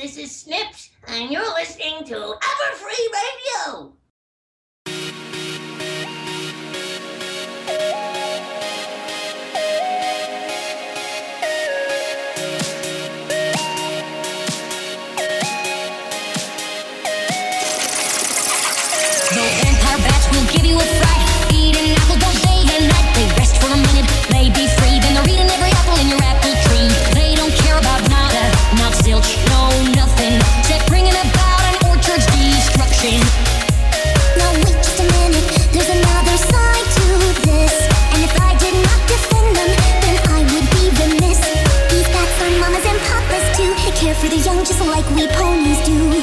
this is Snips, and you're listening to Everfree Radio. No vampire bats will give you a fright. Eat an apple both day and night. They rest for a minute, may be free. Then they're eating every apple in your apple tree. They don't care about nada, not zilch, no nothing. Except bringing about an orchard's destruction. Now wait just a minute, there's another side to this. And if I did not defend them, then I would be remiss. These bats are mamas and papas too. They care for the young just like we ponies do.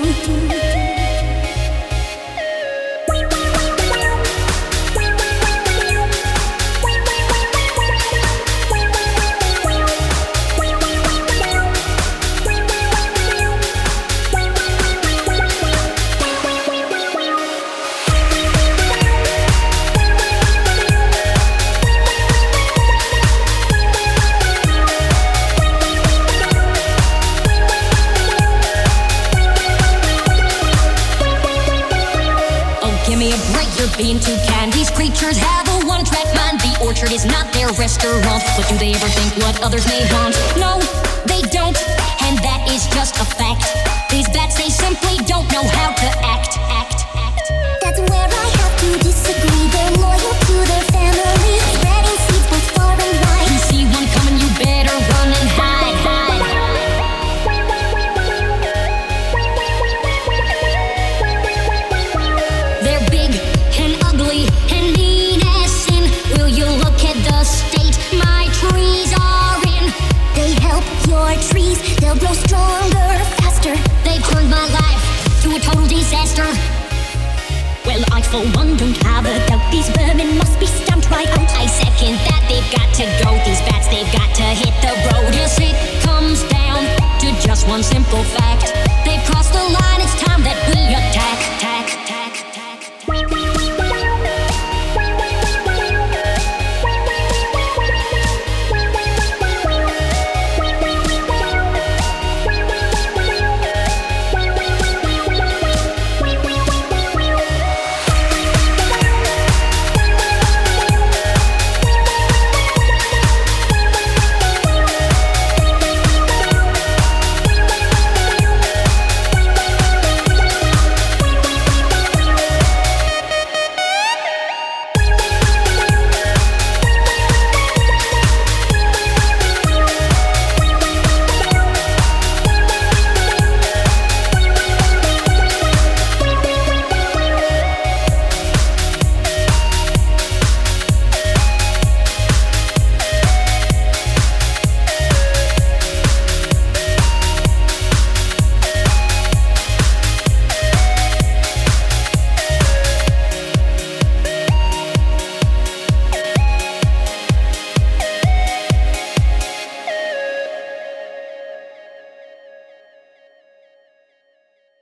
Being too kind, these creatures have a one-track mind. The orchard is not their restaurant, but do they ever think what others may want? No, they don't, and that is just a fact. These bats, they simply don't know how to act. That's where I have to disagree. They're loyal to their family, spreading seeds both far and wide. You see one coming, you better run and hide. They're big and ugly and mean as sin. Will you look at the state my trees are in? They help your trees, they'll grow stronger, faster. They've turned my life to a total disaster. Well, I for one don't have a doubt. These vermin must be stamped right out. I second that, they've got to go. These bats, they've got to hit the road. Yes, it comes down to just one simple fact. They've crossed the line, it's time that we attack.